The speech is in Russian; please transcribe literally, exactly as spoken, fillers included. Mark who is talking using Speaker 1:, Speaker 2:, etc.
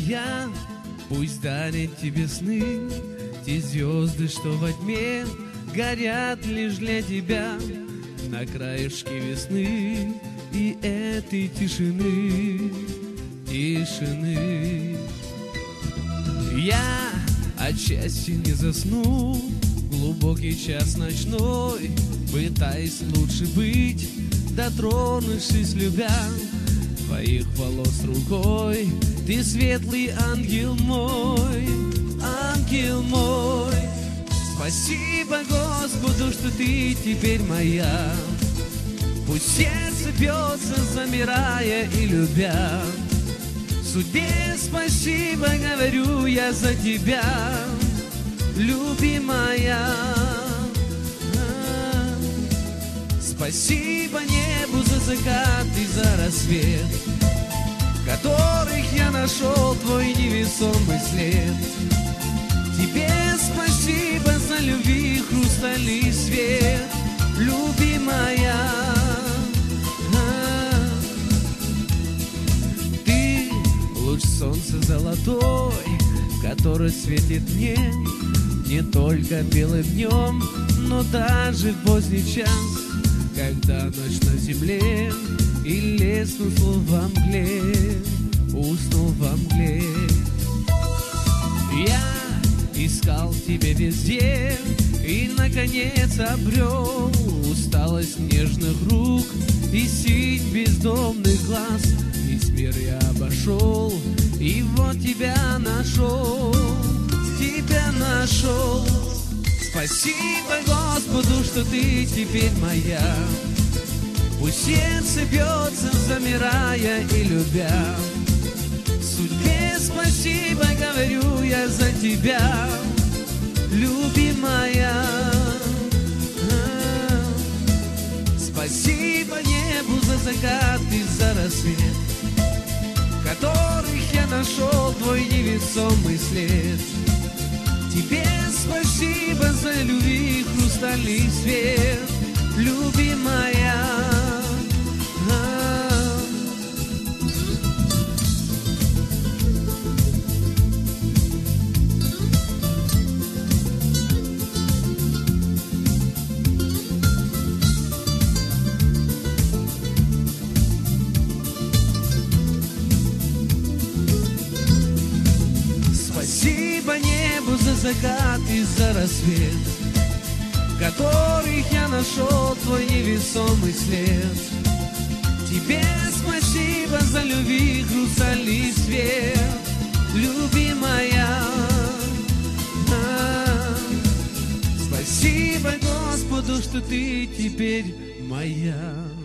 Speaker 1: моя, пусть дарит тебе сны те звезды, что во тьме горят лишь для тебя на краешке весны и этой тишины, тишины. Я от счастья не засну, глубокий час ночной, пытаясь лучше быть, дотронувшись, любя твоих волос рукой. Ты светлый ангел мой, ангел мой. Спасибо Господу, что ты теперь моя. Пусть сердце бьется, замирая и любя. Судьбе спасибо говорю я за тебя, любимая. Спасибо небу за закат и за рассвет, в которых я нашел твой невесомый след. Тебе спасибо за любви хрустальный свет, любимая. Ты луч солнца золотой, который светит мне не только белым днем, но даже в поздний час, когда ночь на земле и лес уснул во мгле, уснул во мгле. Я искал тебя везде и, наконец, обрел усталость нежных рук и синь бездомных глаз. Весь мир я обошел, и вот тебя нашел, тебя нашел. Спасибо Господу, что ты теперь моя. Пусть сердце бьется, замирая и любя. Судьбе спасибо говорю я за тебя, любимая. Спасибо небу за закат и за рассвет, в которых я нашел твой невесомый след. Тебе спасибо за любви хрустальный свет, любимая. Спасибо небу за закат и за рассвет, в которых я нашел твой невесомый след. Тебе спасибо за любви хрустальный свет, любимая. Спасибо Господу, что ты теперь моя.